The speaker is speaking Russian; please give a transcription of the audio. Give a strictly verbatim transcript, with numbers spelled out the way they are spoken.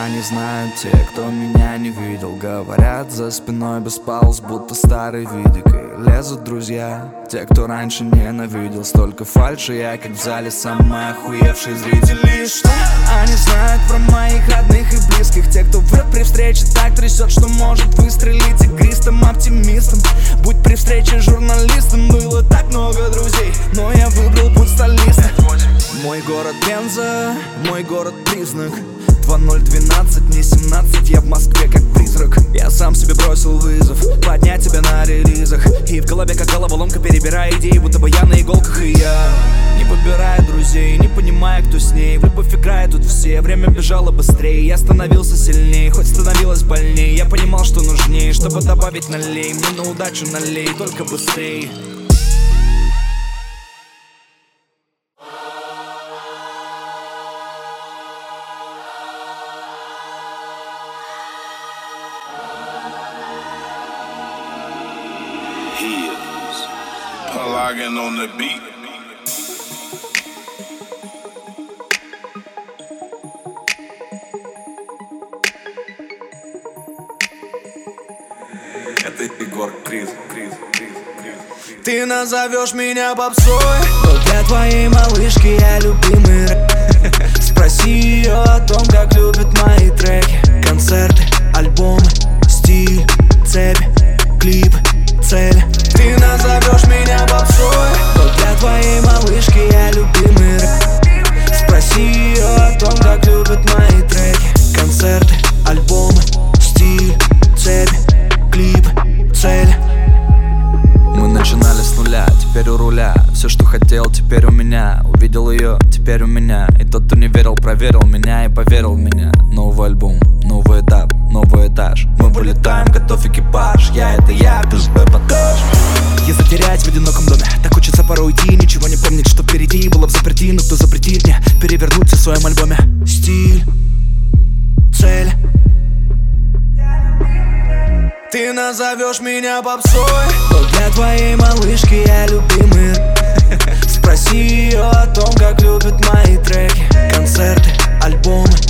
Они знают те, кто меня не видел. Говорят за спиной без пауз, будто старый видик. И лезут друзья, те, кто раньше ненавидел. Столько фальши, я как в зале самый охуевший зритель. И что? Они знают про моих родных и близких. Те, кто врет при встрече, так трясет, что может выстрелить игристым оптимистом. Будь при встрече журналистом. Было так много друзей, но я выбрал путь столиста. Мой город Пенза, мой город признак. Два ноль двенадцать, не семнадцать, я в Москве как призрак. Я сам себе бросил вызов, поднять тебя на релизах. И в голове как головоломка, перебирая идеи, будто бы я на иголках. И я не подбираю друзей, не понимая, кто с ней. В любовь играет тут все, время бежало быстрее. Я становился сильнее, хоть становилось больнее. Я понимал, что нужнее, чтобы добавить налей. Мне на удачу налей, только быстрее. Pelagan on the beat. Это Егор Крид, Крид, Крид, Крид. Ты назовешь меня попсой, но для твоей малышки я любимый рэп. Спроси ее о том, как любит мои треки. Концерты, альбомы, стиль, цепи, клипы, цели. Ты назовешь меня попсой, но для твоей малышки я любимый рэп. Спроси ее о том, как любит мои треки. Концерты, альбомы, стиль, цепи, клипы, цели. Мы начинали с нуля, теперь у руля. Все, что хотел, теперь у меня. Увидел ее, теперь у меня. И тот, кто не верил, проверил меня и поверил в меня. Новый альбом, новый этап, новый этаж. Мы вылетаем, готов экипаж. Я это я, без эпатаж. Я затерять в одиноком доме. Так хочется порой уйти, ничего не помнить, что впереди. Было в заперти, но кто запретит мне перевернуться в своем альбоме. Стиль, цель. Ты назовешь меня попсой, но для твоей малышки я любимый рэп. Спроси ее о том, как любит мои треки. Концерты, альбомы,